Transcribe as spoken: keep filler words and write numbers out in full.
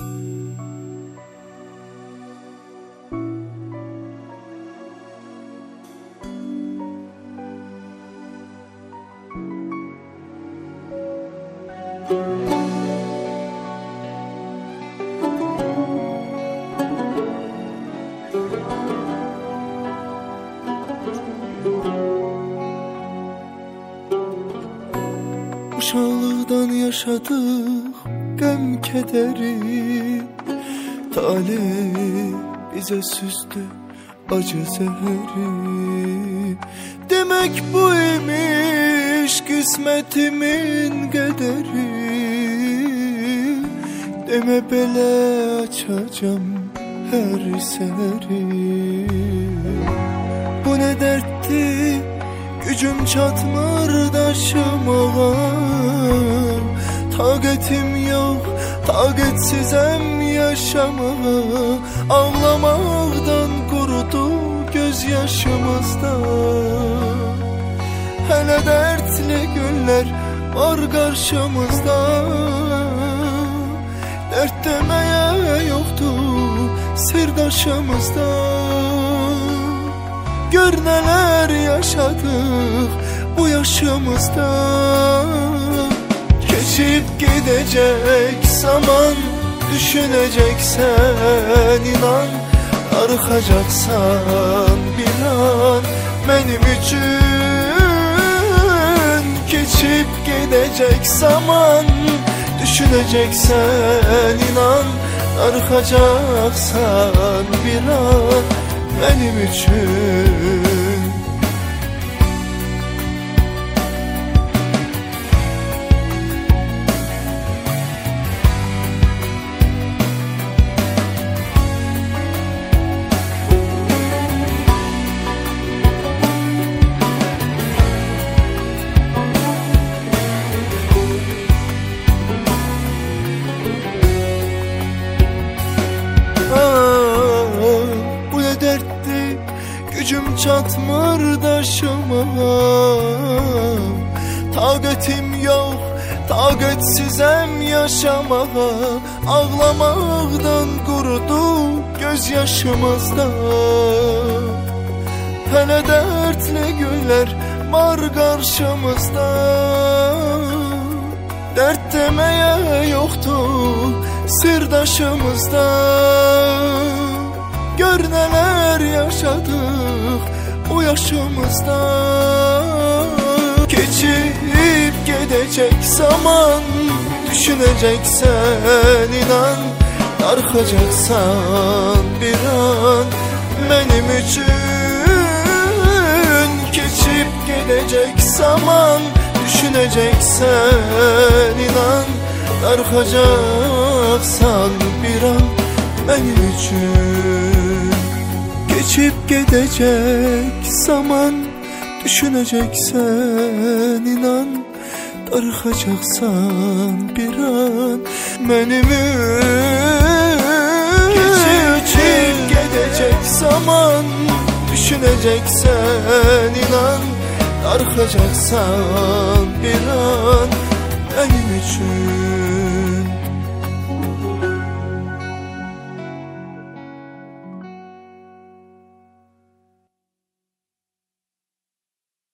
Uşaqlıqdan yaşadık qəm kədəri, talih bizə süzdü acı zəhəri. Demək bu imiş qismetimin qədəri, demə belə açacam hər səhəri. Bu nə dərddir, gücüm çatmır daşımağa, taqətim yox, taqətsizəm yaşamağa. Ağlamaqdan qurudu göz yaşımızda, hələ dərdli günlər var qarşımızda. Dərd deməyə yoxdur sirdaşımızda, gör nələr yaşadıq bu yaşımızda. Keçib gedəcək zaman, düşünəcəksən inan, darıxacaqsan bir an mənim üçün. Keçib gedəcək zaman, düşünəcəksən inan, darıxacaqsan bir an mənim üçün. Gücüm çatmır daşımağa, taqətim yox, taqətsizəm yaşamağa. Ağlamaqdan qurudu göz yaşımızda, hələ dərdli günlər var qarşımızda. Dərd deməyə yoxdur sirdaşımızda, gör nələr yaşadıq bu yaşımızda. Keçib gedəcək zaman, düşünəcəksən inan, darıxacaqsan bir an mənim üçün. Keçib gedəcək zaman, düşünəcəksən inan, darıxacaqsan bir an mənim üçün. Keçib gedəcək zaman, düşünəcəksən inan, darıxacaqsan bir an mənim üçün. Keçib gedəcək zaman, düşünəcəksən inan, darıxacaqsan bir an mənim üçün.